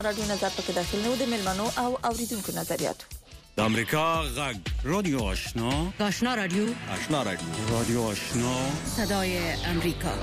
راډیو نظر پکې داخل نو د ملمنو او اوریدونکو نظریات د امریکا غږ رادیو آشنا رادیو آشنا صدای امریکا.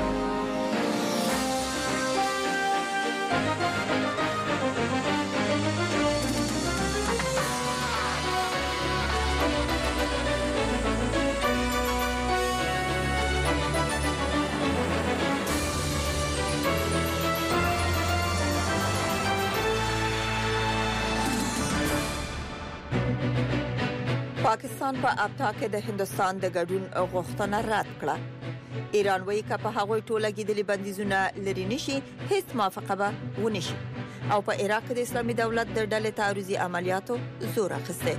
پاکستان په ابتا کې د هندستان د ګډون غوښتنه رد کړه. ایران وایي چې په هغوی ټوله کې د بندیزونه لري نشي هیڅ موافقه به ونشي او په عراق کې د اسلامي دولت د ډلې تعرضي عملیاتو زور اخیسته.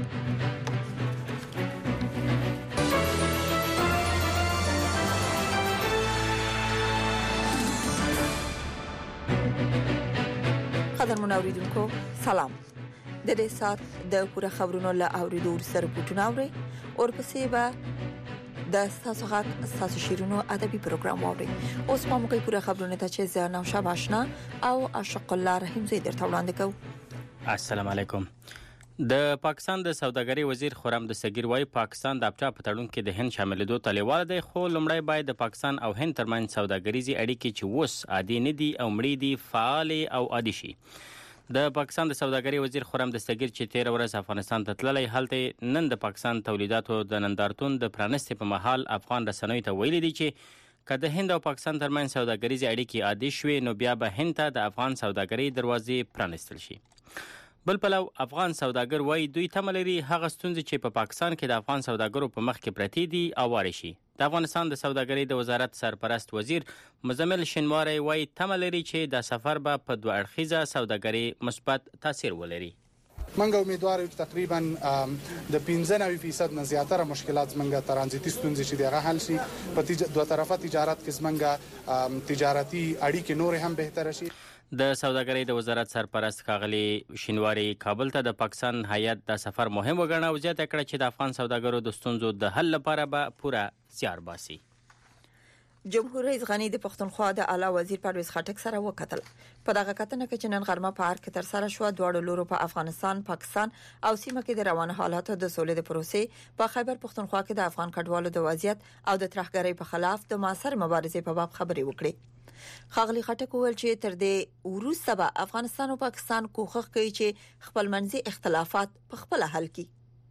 قدرمن اوریدونکو سلام. د دې سات د پوره خبرونو له اوریدو سره پټونه اوري او پسې به د تاسو غږ تاسو شیرونو ادبي پروګرام اوري. اوس په موږ پوره خبرونه ته چې زه نو شاباشنا او عاشق الله رحیم زید درته وړاندې کوم. السلام علیکم. د پاکستان د سوداګرۍ وزیر خرم دستگیر وايي پاکستان د ابچا په تړون کې د هند شاملېدو تلیواله دی، خو لومړی باید د پاکستان او هند ترمنځ سوداګریزي اړیکې چې وس عادي نه دي او مړې دي فعال او عادي شي. د پاکستان د سوداګرۍ وزیر خرم دستگیر چې 13 ورځ افغانستان ته تللی، هلته نن د پاکستان تولیداتو د نندارتون د پرانستې په مهال افغان رسنیو ته ویلي دي چې که د هند او پاکستان ترمنځ سوداګریزي اړیکې عادي شوي نو بیا به هند ته د افغان سوداګرۍ دروازې پرانستل شي. بل پلو افغان سوداګر وایي دوی تمه لري هغه ستونزې چې په پاکستان کې د افغان سوداګرو په مخ کې پرتې دي اوارې شي. د افغانستان د سوداګرۍ د وزارت سرپرست وزیر مزمل شینواری وایي تمه لري چې د سفر به په دوه اړخیزه سوداګرۍ مثبت تاثیر ولري. منګه امیدوار یو تقریبا د 15% نه زیاتره مشکلات منګه ترانزیتي ستونزې چې دغه حل شي په دوه طرفه تجارت کې منګه تجارتي اړیکې نور هم بهتر شي. د سوداګرۍ د وزارت سرپرست ښاغلي شینواری کابل ته د پاکستان هیات د سفر مهم وګڼه او زیاته کړه چې د افغان سوداګرو د ستونزو د حل لپاره به پوره زیار باسي. جمهور رئیس غنی د پښتونخوا د اعلی وزیر پرویز خټک سره وکتل. په دغه کتنه کې چې نن غرمه په ارګ کې تر سره شو دواړو لورو په افغانستان، پاکستان او سیمه کې د روان حالاتو د سولې د پروسې په خیبر پښتونخوا کې د افغان کډوالو د وضعیت او د ترهګرۍ په خلاف د معاصر مبارزې په باب خبرې وکړي. ښاغلي خټک وویل چې تر دې وروسته به افغانستان او پاکستان کوښښ کوي چې خپل منځي اختلافات په خپل حل کړي.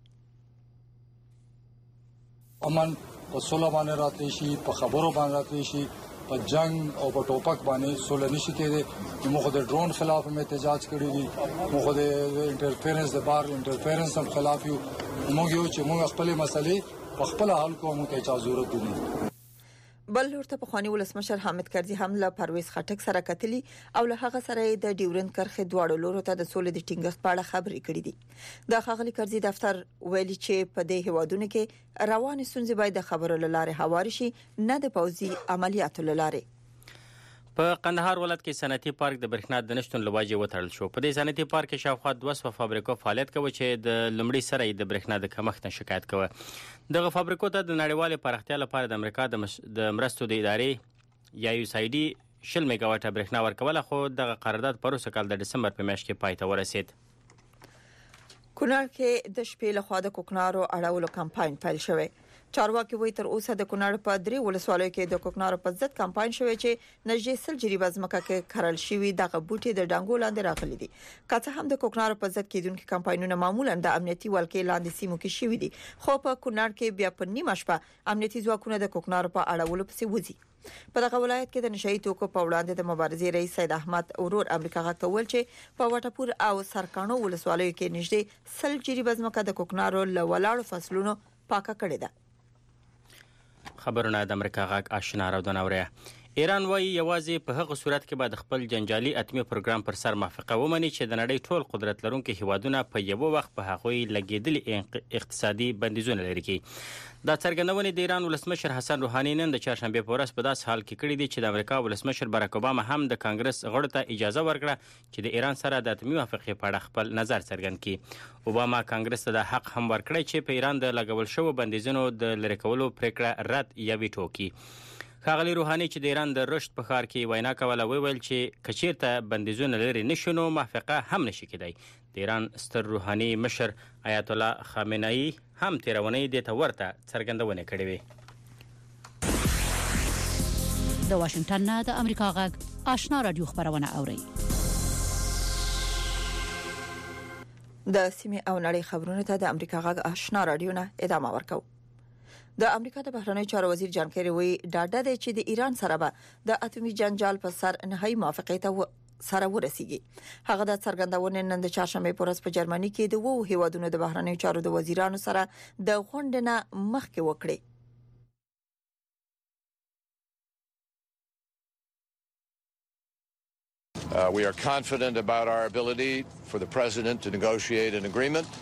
امن په سوله باندې راتلی شي، په خبرو باندې راتلی شي، په جنگ او په ټوپک باندې سوله نشي کېدی. موږ د ډرون خلاف هم احتجاج کړی دي، موږ د انټرفیرنس د بار انټرفیرنس هم خلاف یو. موږ یو چې موږ خپل مسلې په خپل حل کوو، موږ ته ضرورت دی. بل ورته په خواني ولسمشر حامد کرزي هم له پرویز خټک سره کتلی او له هغه سره د ډیورند کرخه دواړو لورو ته د سولې د ټینګښت په اړه خبرې کړې دي. د ښاغلي کرزي دفتر ویلي چې په دې هوادونو کې روان ستونزې باید د خبرو لاره هوار شي، نه د پوځي عملیاتو لاره. په قندهار ولایت کې صنعتي پارک د برېښنا د نشتون له وجې وتړل شو. په دې صنعتي پارک کې شاوخوا 200 فابریکو فعالیت کوي چې د لومړي سره د برېښنا د کمښت نه شکایت کوي. دغه فابریکو ته د نړیوال پراختیا لپاره د امریکا د مرستو د ادارې یا USAID 10 میگاواټه برېښنا ورکوله، خو دغه قرارداد په روسه کال د دسمبر په میاشت کې پای ته ورسید. کونړ کې د شپې له خوا د کوکنارو اړولو کمپاین پیل شوی. چارواکي وایي تر اوسه د کونړ په 3 ولسوالیو کې د کوکنارو په ضد کمپاین شوی چې نږدې 100 جریبه ځمکه کې کرل شوی دغه بوټي د ډنګو لاندې راغلي دي. که څه هم د کوکنارو په ضد کېدونکو کمپاینونه معمولا د امنیتي ولکې لاندې سیمو کې شوی دي، خو په کونړ کې بیا په نیمه شپه امنیتي ځواکونه د کوکنارو په اړولو پسې وځي. په دغه ولایت کې د نشئی توکو په وړاندې د مبارزې رئیس سید احمد اورور امریکا غاټ ول چې په وټپور او سرکانو ولسوالیو کې نږدې 100 جریبه ځمکه د کوکنارو له ولاړو فصلونو پاکه کړې ده. خبرونه د امریکا غاک آشنا راودونه وره. ایران وایي یوازې په هغه صورت کې به د خپل جنجالي اتمی پروګرام پر سر موافقه ومني چې د نړۍ ټول قدرت لرونکي هیوادونه په یو وخت په هغوی لګیدلي اقتصادي بندیزونه لري کی. دا څرګندونه د ایران ولسمشر حسن روحاني نن د چهارشنبه په ورځ په داس حال کې کړې دي چې د امریکا ولسمشر باراک اوباما هم د کانګرس غړو ته اجازه ورکړه چې د ایران سره د اتمی موافقه په اړه خپل نظر څرګند کړي. اوباما کانګرس ته د حق هم ورکړی چې په ایران د لګول شوو بندیزونو د لری کولو پریکړه رد یا ویټو کړي. ښاغلي روحاني چې د ایران د رشت په ښار کې وینا کوله وویل چې که چیرته بندیزونه لرې نشو نو موافقه هم نشي کېدی. د ایران ستر روحاني مشر آیت الله خامنه‌ای هم تېره اونۍ دې ته ورته څرګندونې کړې وې. د واشنگټن نه د امریکا غږ آشنا رادیو خبرونه اوري. د سیمې او نړۍ خبرونه ته د امریکا غږ آشنا رادیو نه ادامه ورکو. د امریکا د بهرنیو چارو وزیر جان کیری وی ډاډه دی چې د ایران سره به د اټومي جنجال په سر نهایی موافقه ته سره ورسیږي. هغه د څرګندونې نن د چهارشنبه په ورځ په جرمني کې د وو هیوادونو د بهرنیو چارو د وزیرانو سره د غونډې نه مخکې وکړي. We are confident about our ability for the president to negotiate an agreement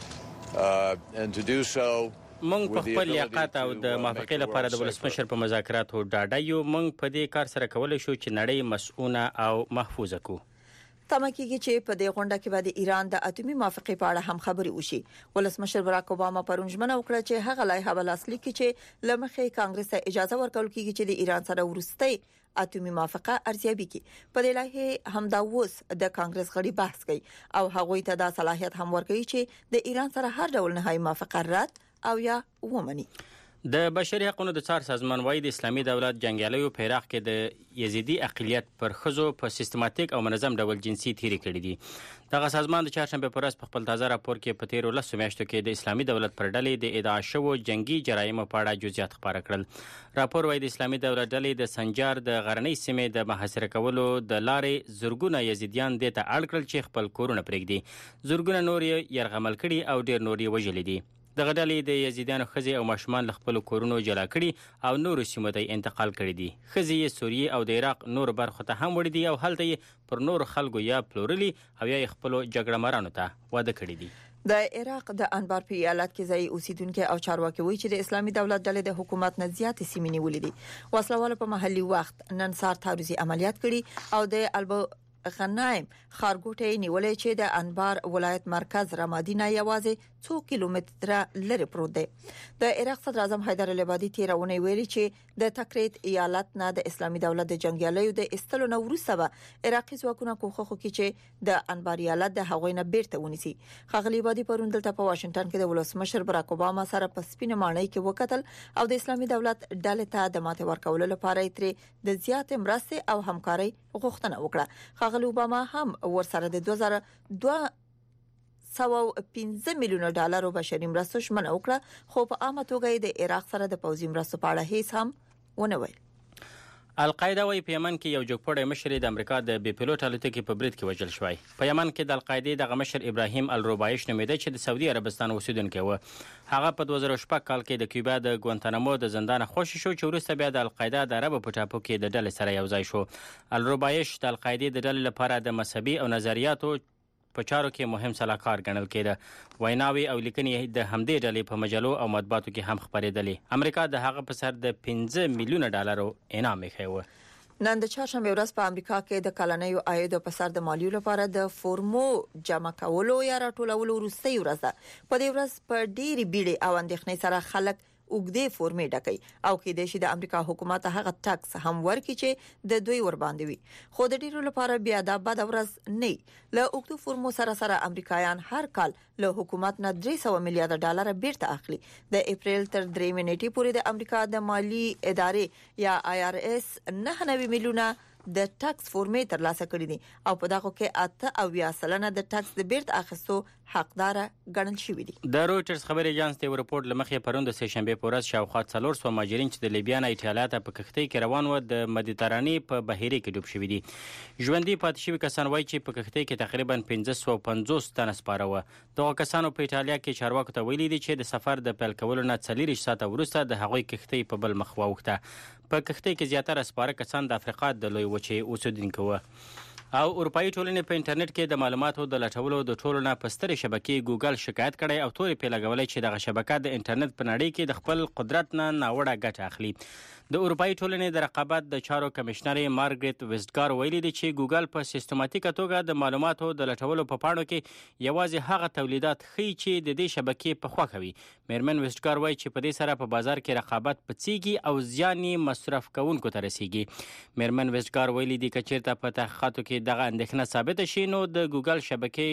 and to do so. مونږ په خپل لیاقت او د موافقې لپاره د ولسمشر په مذاکراتو ډاډه یو. مونږ په دې کار سره کولای شو چې نړۍ مسؤونه او محفوظه کو. تمه کېږي چې په دې غونډه کې به د ایران د اټومي موافقې په اړه هم خبرې وشي. ولسمشر باراک اوباما پرون ژمنه وکړه چې هغه لایحه به لاسلیک کړي چې لمخې کانګرس ته اجازه ورکول کېږي چې د ایران سره ورستۍ اټومي موافقه ارزیابي کړي. په دې لایحه همدا اوس د کانګرس غړي بحث کوي او هغوی ته دا صلاحیت هم ورکوي چې د ایران سره هر ډول نهایی موافقه رد او یا ومني. د بشري حقوقو د څار سازمان وايي د اسلامي دولت جنگیالیو په عراق کې د یزیدي اقلیت پر خزو په سیستماتیک او منظم ډول جنسي تیری کړې دي. دغه سازمان د چهارشنبه په ورځ په خپل تازه راپور کې په تیرو 10 میاشتو کې د اسلامي دولت پر ډلې د ادعا شوو جنگي جرایمو په اړه جزئیات خبره کړل. راپور وايي د اسلامي دولت ډلې د سنجار د غرنۍ سیمې د محاصره کولو د لارې زورګونه یزیدیان د ته اړ کړل چې خپل کورونه پرېږدي. زورګونه نور یې يرغمل کړي او ډېر نور یې وژلي دي. دغه ډلې د یزیدانو خزي او ماشومان له خپل کورونو جلا کړي او نور سیمو ته انتقال کړي دي. خزي یې سوریه او د عراق نور برخو ته هم وړي دي او هلته یې پر نور خلکو یا پلورلي او یا خپل جګړه مارانو ته واده کړي دي. د عراق د انبار په ایالت کې ځای اوسیدونکو او چارواکي وایي چې د اسلامي دولت ډلې د حکومت نه زیاتې سیمې نیولې دي. وسلوال په محلي وخت نن سهار تعرضي عملیات کړي او د البو غنایم خارګوټي نیولې چې د انبار ولایت مرکز رمادي نه یوازې 2 کیلومتره لري پروت دی. د عراق صدر اعظم حیدر العبادي تیرونه ویلي چې د تکریت ایالت نه د اسلامي دولت د جنگیالیو د استلو نو وروسته به عراقي ځواکونه کوښښ وکړي چې د انبار ایالت د هغوی نه بیرته ونیسي. ښاغلي عبادي پرون دلته په واشنگټن کې د ولسمشر باراک اوباما سره په سپینه ماڼۍ کې وکتل او د اسلامي دولت ډلې ته د ماته ورکولو لپاره یې د زیات مرستې او همکاري غوښتنه وکړه. ښاغلي اوباما هم ورسره د 2015 میلیون ډالرو بشري مرستو شمن وکړه خو په عامه توګه د عراق سره د پوځي مرستو په اړه هیڅ هم ونه ویل. القاعده وايي په یمن کې یو جوړپړی مشر د امریکا د بي پيلوټ الوتکې په برید کې وژل شوی. په یمن کې د القاعده دغه مشر ابراهیم الروبایش نومیده چې د سعودي عربستان اوسیدونکی و. هغه په 2016 کال کې د کیوبا د ګوانتانامو د زندان خوشی شو چې وروسته بیا د القاعده د عرب په ټاپو کې د ډلې سره یو ځای شو. الروبایش د القاعده د ډلې لپاره د مذهبي او نظریاتو په چارو کې مهم سلاکار ګڼل کېده. ویناوي او لیکنې د همدې ډلې په مجلو او مطبوعاتو کې هم خبرېدلې. امریکا د هغه په سر د 15 میلیون ډالرو انعام یې و. نن د چهارشنبه ورځ په امریکا کې د کلنیو عاید په سر د مالیو لپاره د فورمو جمع کولو یا راټولولو وروستۍ ورځ ده. په دې ورځ په ډېری بیړې او اندېښنې سره خلک وګړي فورمې ډکې او کې د شي د امریکا حکومت هغه ټاکس هم ورکړي چې د دوی ور باندې وي. خو د ډیرو لپاره بیا د بد ورځ نه. له اوکتو فورمو سره امریکایان هر کال له حکومت نه 300 میلیارډ ډالر بیرته اخلي. د اپریل تر 3 نیټې پورې د امریکا د مالی ادارې یا IRS 99 میلیونه د ټاکس فورمې ترلاسه کړې دي او په دغه کې 8% د ټاکس د بیرته اخیستو حقدار ګڼل شوی دي. د رويټرز خبري اژانس ته ورپورټ لمخې پروند د سهشنبه په ورځ شاوخوا 400 مهاجرین چې د لیبیا نه ایټالیا ته په کښتۍ کې روان و د مدیترانې په بحیره کې ډوب شوي دي. ژوندۍ پاتې شوي کسان وایي چې په کښتۍ کې تقریبا 1550 تنه سپاره و. دغه کسانو په ایټالیا کې چارواکو ته ویلي دي چې د سفر د پیل کولو نه 40 ساعته وروسته د هغوی کښتۍ په بل مخ واوښته. په کښتۍ کې زیاتره سپاره کسان د افریقا د لوی وچې اوسیدونکي و. او اروپאי ټولنې په انټرنیټ کې د معلوماتو د لټولو د ټولو نه په سترې شبکې ګوګل شکایت کړی او تورې پرې لګولې چې دغه شبکه د انټرنیټ په نړۍ کې د خپل قدرت نه ناوړه ګټه اخلي. د اروپאי ټولنې د رقابت د چارو کمشنرې مارګریت ویسټګار ویلي دي چې ګوګل په سیستماتیکه توګه د معلوماتو د لټولو په پاڼو کې یوازې هغه تولیدات ښیي چې د دې شبکې په خوا کوي. میرمن ویسټګار وایي چې په دې سره په بازار کې رقابت پڅیږي او زیان یې مصرف کوونکو ته رسیږي. میرمن ویسټګار ویلي دي که چیرته په تحقیقاتو کې دغه اندېښنه ثابته شي نو د ګوګل شبکې